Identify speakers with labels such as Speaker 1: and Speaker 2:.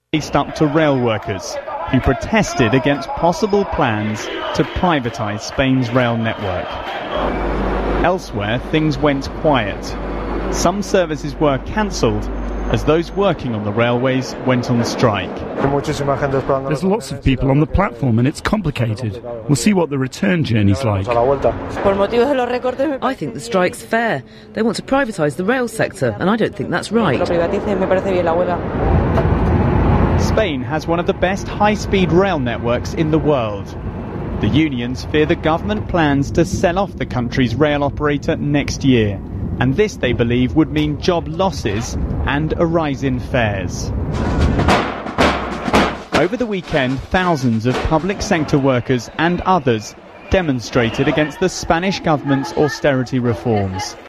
Speaker 1: faced up to rail workers who protested against possible plans to privatise Spain's rail network. Elsewhere, things went quiet. Some services were cancelled as those working on the railways went on strike.
Speaker 2: There's lots of people on the platform and it's complicated. We'll see what the return journey's like.
Speaker 3: I think the strike's fair. They want to privatise the rail sector and I don't think that's right.
Speaker 1: Spain has one of the best high-speed rail networks in the world. The unions fear the government plans to sell off the country's rail operator next year. And this, they believe, would mean job losses and a rise in fares. Over the weekend, thousands of public sector workers and others demonstrated against the Spanish government's austerity reforms.